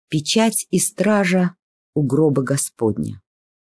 Печать и стража у гроба Господня.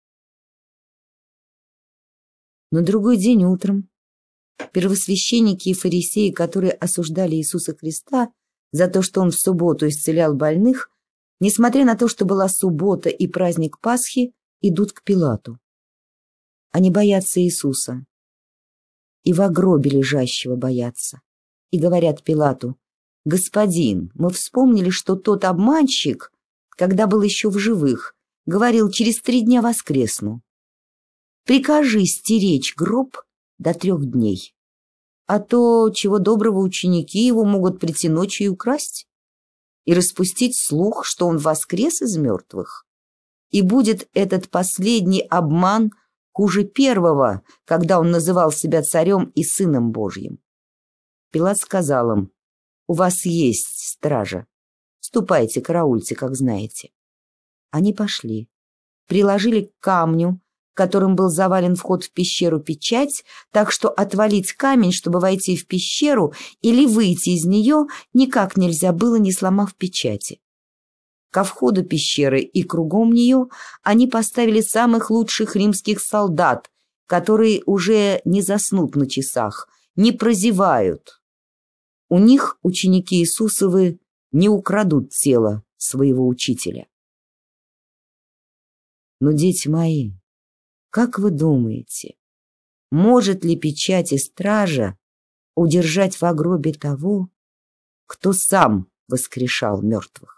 На другой день утром первосвященники и фарисеи, которые осуждали Иисуса Христа за то, что Он в субботу исцелял больных, несмотря на то, что была суббота и праздник Пасхи, идут к Пилату. Они боятся Иисуса и во гробе лежащего боятся, и говорят Пилату: «Господин, мы вспомнили, что тот обманщик, когда был еще в живых, говорил: через 3 дня воскресну. Прикажи стеречь гроб до 3 дней, а то, чего доброго, ученики его могут прийти ночью и украсть, и распустить слух, что он воскрес из мертвых. И будет этот последний обман хуже первого, когда он называл себя царем и сыном Божьим». Пилат сказал им: «У вас есть стража. Ступайте, караульте, как знаете». Они пошли, приложили к камню, которым был завален вход в пещеру, печать, так что отвалить камень, чтобы войти в пещеру или выйти из нее, никак нельзя было, не сломав печати. Ко входу пещеры и кругом нее они поставили самых лучших римских солдат, которые уже не заснут на часах, не прозевают. У них ученики Иисусовы не украдут тело своего учителя. Но, дети мои, как вы думаете, может ли печать и стража удержать во гробе того, кто сам воскрешал мертвых?